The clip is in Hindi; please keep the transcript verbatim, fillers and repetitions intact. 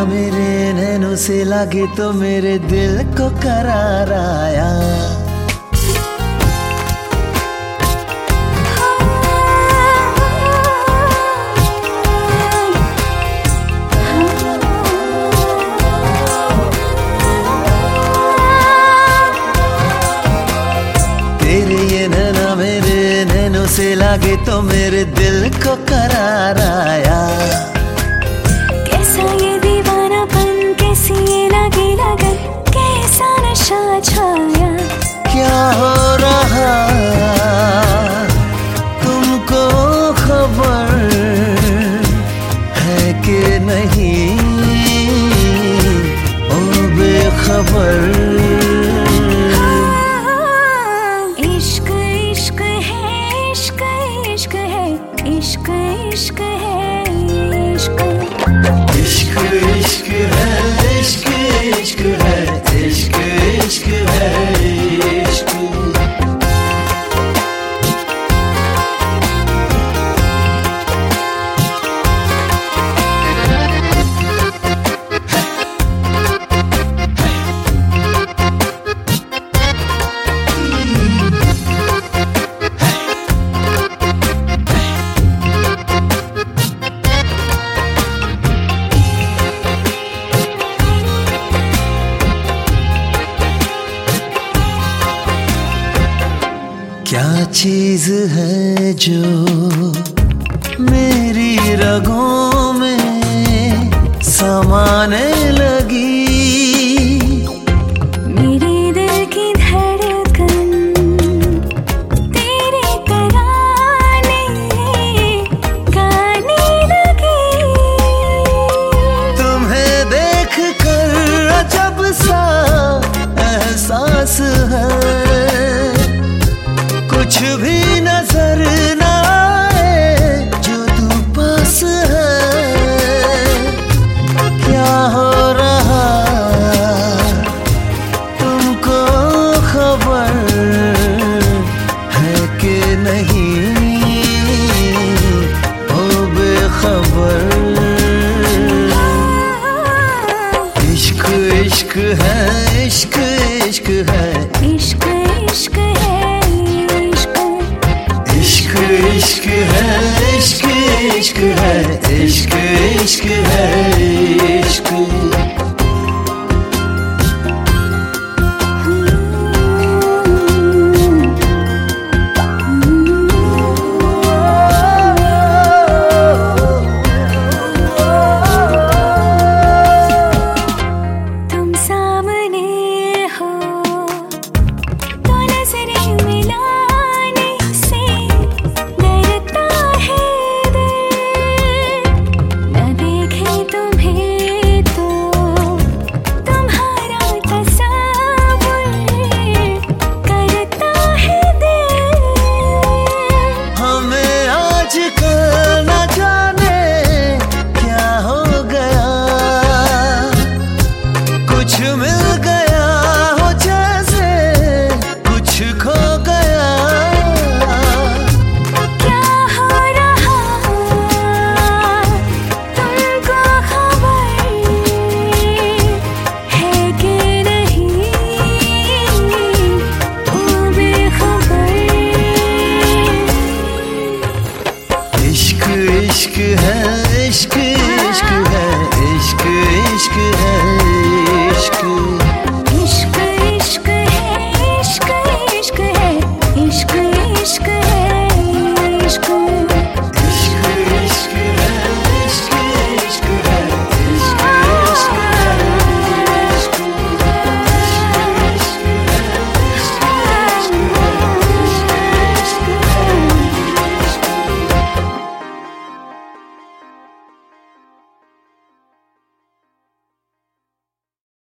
मेरे नैनों से लगे तो मेरे दिल को करार आया। तेरे ये नैना मेरे नैनों से लगे तो मेरे दिल को करार आया। कैसा ये दीवानापन, कैसी ये लगी लगन, कैसा नशा छाया। क्या हो रहा तुमको खबर है कि नहीं, ओ बेखबर। इश्क इश्क है, इश्क इश्क है, इश्क इश्क है, इश्क इश्क इश्क है, इश्क इश्क है, इश्क इश्क है, इश्क। क्या चीज है जो मेरी रगों में समाने लगी, मेरे दिल की धड़कन तेरे तराने गाने लगी। तुम्हें देख कर अजब सा एहसास है, कुछ भी नजर न आए जो तू पास है। क्या हो रहा तुमको खबर है कि नहीं, ओ बेखबर। इश्क इश्क है, इश्क इश्क है, इश्क इश्क है, इश्क इश्क है, इश्क इश्क है, इश्क इश्क है।